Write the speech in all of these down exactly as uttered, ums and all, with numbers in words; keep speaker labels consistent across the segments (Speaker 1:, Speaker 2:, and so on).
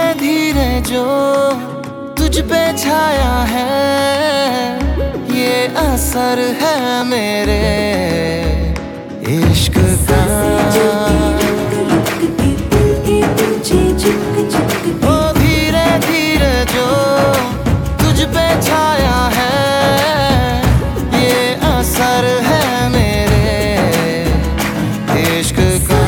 Speaker 1: धीरे जो तुझ पे छाया है, ये असर है मेरे इश्क का। ओ धीरे धीरे जो तुझ पे छाया है, ये असर है मेरे इश्क का।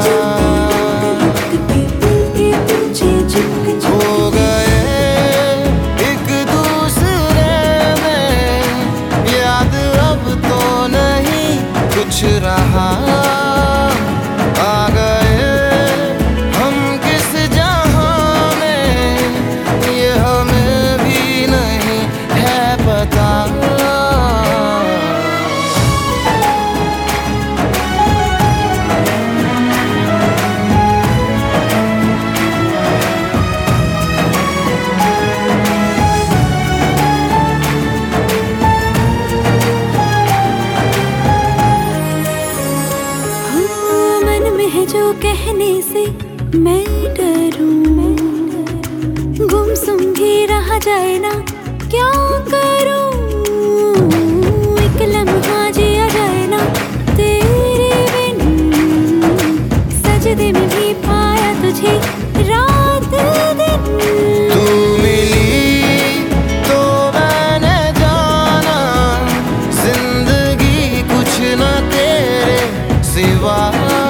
Speaker 1: हो गए एक दूसरे में, याद अब तो नहीं कुछ रहा। आ गए हम किस जहां में, ये हमें भी नहीं है पता।
Speaker 2: जो कहने से मैं डरूं, गुमसुम भी रह जाए ना क्या करूं। एक लम्हा जिया जाए ना तेरे बिन, सजदे में भी पाया तुझे रात दिन।
Speaker 1: तू मिली तो मैंने जाना, जिंदगी कुछ न तेरे सिवा।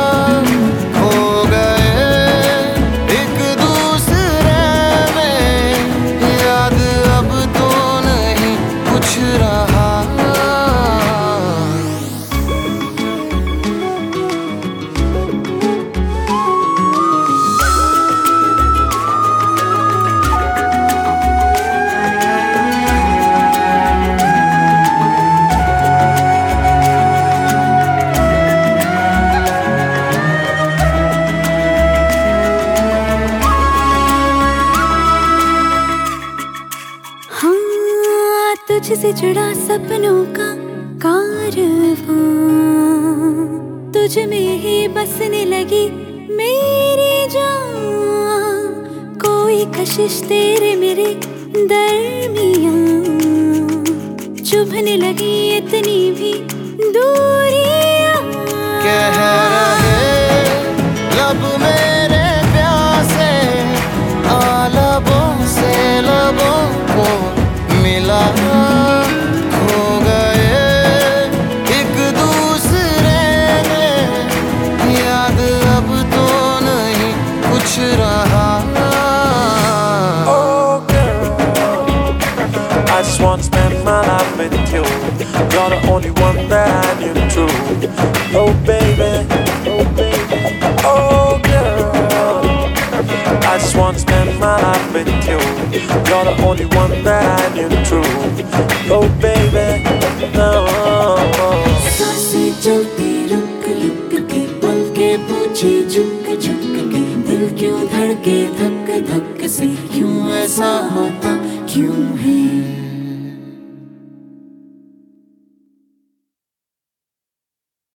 Speaker 2: तुझसे जुड़ा सपनों का कारवां, तुझ में ही बसने लगी मेरी जान। कोई कशिश तेरे मेरे दरमियां, चुभने लगी इतनी भी दूरियां।
Speaker 1: कह रहे लब मेरे प्यासे, आ लबों से लबों को मिला। खो गए एक दूसरे में, याद अब तो नहीं कुछ रहा।
Speaker 3: Oh girl, I just wanna spend my life with you. You're the only one that I knew true. Oh baby, oh baby, oh girl, I just wanna spend my life with you. You're the only one that I knew true. Oh baby, no.
Speaker 4: सांसें चलती रुक रुक के, पलके पूछे झुक झुक के, दिल क्यों धड़के धक धक से, क्यों ऐसा होता क्यों है।